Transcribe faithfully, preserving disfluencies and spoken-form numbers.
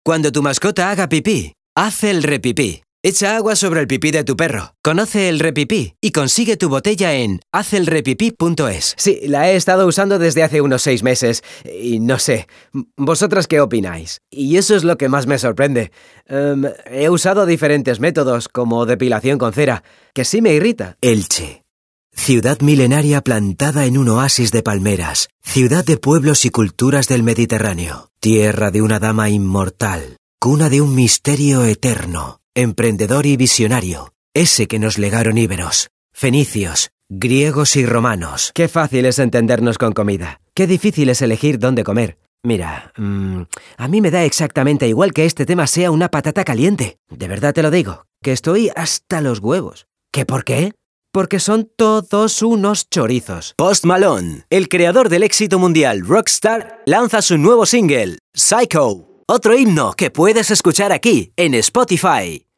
Cuando tu mascota haga pipí, haz el repipí. Echa agua sobre el pipí de tu perro. Conoce el repipí y consigue tu botella en haz el repipí punto es. Sí, la he estado usando desde hace unos seis meses. Y no sé, ¿vosotras qué opináis? Y eso es lo que más me sorprende. Um, he usado diferentes métodos, como depilación con cera, que sí me irrita. Elche. Ciudad milenaria plantada en un oasis de palmeras. Ciudad de pueblos y culturas del Mediterráneo. Tierra de una dama inmortal. Cuna de un misterio eterno. Emprendedor y visionario. Ese que nos legaron íberos, fenicios, griegos y romanos. Qué fácil es entendernos con comida. Qué difícil es elegir dónde comer. Mira, mmm, a mí me da exactamente igual que este tema sea una patata caliente. De verdad te lo digo, que estoy hasta los huevos. ¿Qué por qué? Porque son todos unos chorizos. Post Malone, el creador del éxito mundial Rockstar, lanza su nuevo single, Psycho. Otro himno que puedes escuchar aquí, en Spotify.